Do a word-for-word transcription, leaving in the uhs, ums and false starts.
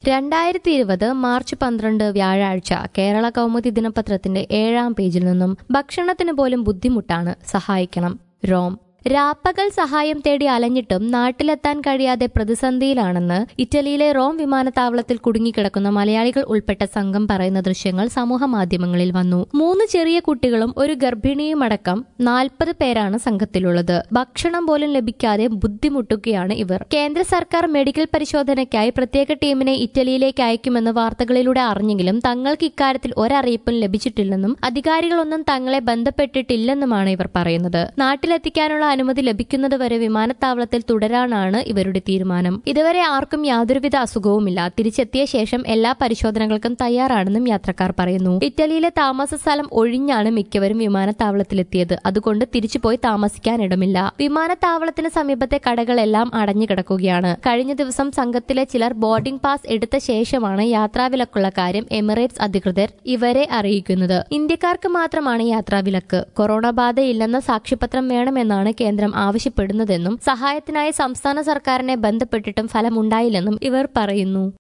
രണ്ടായിരത്തി ഇരുപത് മാർച്ച് പന്ത്രണ്ട് വ്യാഴാഴ്ച കേരള കൗമുദി ദിനപത്രത്തിന്റെ ഏഴാം പേജിൽ നിന്നും ഭക്ഷണത്തിന് പോലും ബുദ്ധിമുട്ടാണ്, സഹായിക്കണം. റോം. രാപ്പകൽ സഹായം തേടി അലഞ്ഞിട്ടും നാട്ടിലെത്താൻ കഴിയാതെ പ്രതിസന്ധിയിലാണെന്ന് ഇറ്റലിയിലെ റോം വിമാനത്താവളത്തിൽ കുടുങ്ങിക്കിടക്കുന്ന മലയാളികൾ ഉൾപ്പെട്ട സംഘം പറയുന്ന ദൃശ്യങ്ങൾ സമൂഹ മാധ്യമങ്ങളിൽ വന്നു. മൂന്ന് ചെറിയ കുട്ടികളും ഒരു ഗർഭിണിയുമടക്കം നാൽപ്പത് പേരാണ് സംഘത്തിലുള്ളത്. ഭക്ഷണം പോലും ലഭിക്കാതെ ബുദ്ധിമുട്ടുകയാണ് ഇവർ. കേന്ദ്ര സർക്കാർ മെഡിക്കൽ പരിശോധനയ്ക്കായി പ്രത്യേക ടീമിനെ ഇറ്റലിയിലേക്ക് അയക്കുമെന്ന് വാർത്തകളിലൂടെ അറിഞ്ഞെങ്കിലും തങ്ങൾക്ക് ഇക്കാര്യത്തിൽ ഒരറിയിപ്പും ലഭിച്ചിട്ടില്ലെന്നും അധികാരികളൊന്നും തങ്ങളെ ബന്ധപ്പെട്ടിട്ടില്ലെന്നുമാണ് ഇവർ പറയുന്നത്. നാട്ടിലെത്തിക്കാനുള്ള അനുമതി ലഭിക്കുന്നതുവരെ വിമാനത്താവളത്തിൽ തുടരാനാണ് ഇവരുടെ തീരുമാനം. ഇതുവരെ ആർക്കും യാതൊരുവിധ അസുഖവുമില്ല. തിരിച്ചെത്തിയ ശേഷം എല്ലാ പരിശോധനകൾക്കും തയ്യാറാണെന്നും യാത്രക്കാർ പറയുന്നു. ഇറ്റലിയിലെ താമസ സ്ഥലം ഒഴിഞ്ഞാണ് മിക്കവരും വിമാനത്താവളത്തിലെത്തിയത്. അതുകൊണ്ട് തിരിച്ചുപോയി താമസിക്കാനിടമില്ല. വിമാനത്താവളത്തിന് സമീപത്തെ കടകളെല്ലാം അടഞ്ഞു കിടക്കുകയാണ്. കഴിഞ്ഞ ദിവസം സംഘത്തിലെ ചിലർ ബോർഡിംഗ് പാസ് എടുത്ത ശേഷമാണ് യാത്രാവിലക്കുള്ള കാര്യം എമിറേറ്റ്സ് അധികൃതർ ഇവരെ അറിയിക്കുന്നത്. ഇന്ത്യക്കാർക്ക് മാത്രമാണ് യാത്രാവിലക്ക്. കൊറോണ ബാധയില്ലെന്ന സാക്ഷ്യപത്രം വേണമെന്നാണ് കേന്ദ്രം ആവശ്യപ്പെടുന്നതെന്നും സഹായത്തിനായി സംസ്ഥാന സർക്കാരിനെ ബന്ധപ്പെട്ടിട്ടും ഫലമുണ്ടായില്ലെന്നും ഇവർ പറയുന്നു.